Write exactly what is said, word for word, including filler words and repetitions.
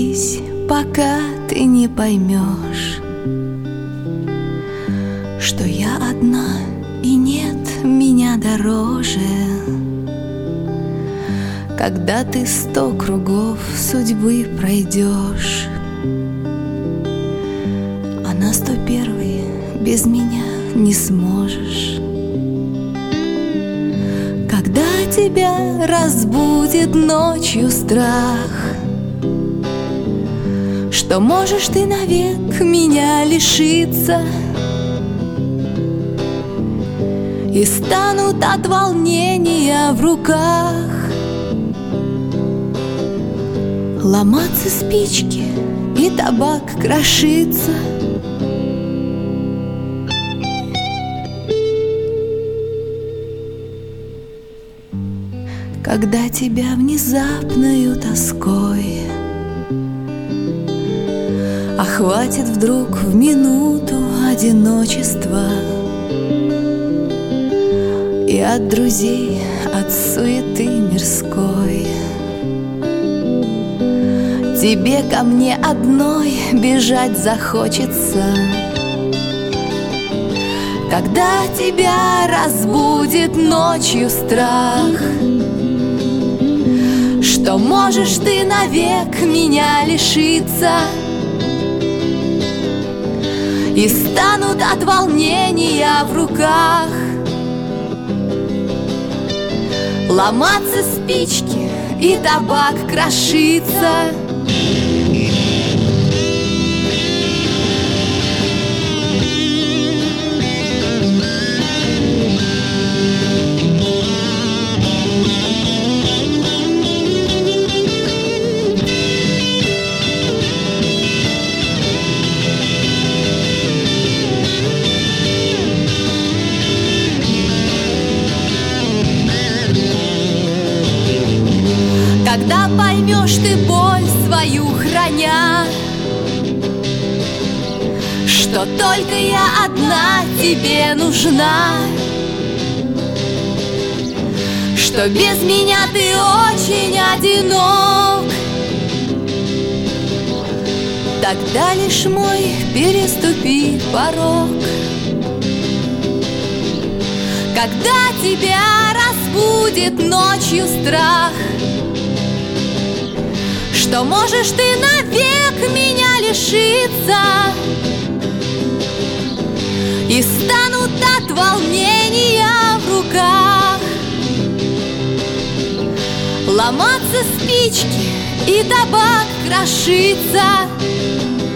смирись, пока ты не поймешь, что я одна и нет меня дороже. Когда ты сто кругов судьбы пройдешь, а на сто первый без меня не сможешь. Когда тебя разбудит ночью страх, что можешь ты навек меня лишиться, и станут от волнения в руках ломаться спички и табак крошиться. Когда тебя внезапною тоской охватит вдруг в минуту одиночества, и от друзей, от суеты мирской тебе ко мне одной бежать захочется. Когда тебя разбудит ночью страх, что можешь ты навек меня лишиться, и станут от волнения в руках ломаться спички и табак крошиться. Когда поймешь ты боль свою храня, что только я одна тебе нужна, что без меня ты очень одинок, тогда лишь мой переступи порог. Когда тебя разбудит ночью страх, что можешь ты навек меня лишиться, и станут от волнения в руках ломаться спички и табак крошиться.